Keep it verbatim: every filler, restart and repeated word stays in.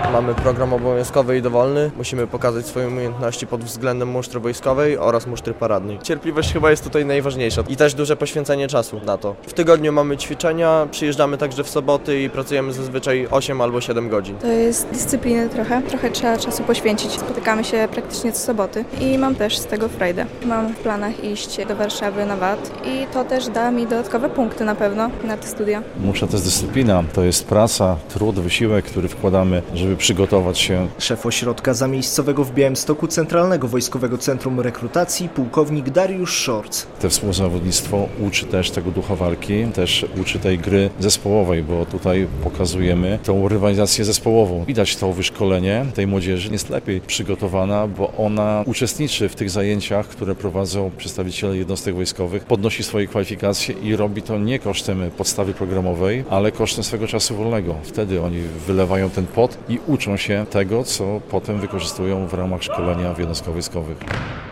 Mamy program obowiązkowy i dowolny. Musimy pokazać swoje umiejętności pod względem musztry wojskowej oraz musztry paradnej. Cierpliwość chyba jest tutaj najważniejsza i też duże poświęcenie czasu na to. W tygodniu mamy ćwiczenia, przyjeżdżamy także w soboty i pracujemy zazwyczaj osiem albo siedem godzin. To jest dyscypliny trochę, trochę trzeba czasu poświęcić. Spotykamy się praktycznie co soboty i mam też z tego frajdę. Mam w planach iść do Warszawy na W A T i to też da mi dodatkowe punkty na pewno na te studia. Musza to jest dyscyplina, to jest praca, trud, wysiłek, który wkładamy, żeby przygotować się. Szef ośrodka zamiejscowego w Białymstoku Centralnego Wojskowego Centrum Rekrutacji, pułkownik Dariusz Szorc. To współzawodnictwo uczy też tego ducha walki, też uczy tej gry zespołowej, bo tutaj pokazujemy tą rywalizację zespołową. Widać to wyszkolenie tej młodzieży jest lepiej przygotowana, bo ona uczestniczy w tych zajęciach, które prowadzą przedstawiciele jednostek wojskowych, podnosi swoje kwalifikacje i robi to nie kosztem podstawy programowej, ale kosztem swego czasu wolnego. Wtedy oni wylewają ten pot i uczą się tego, co potem wykorzystują w ramach szkolenia w jednostkach wojskowych.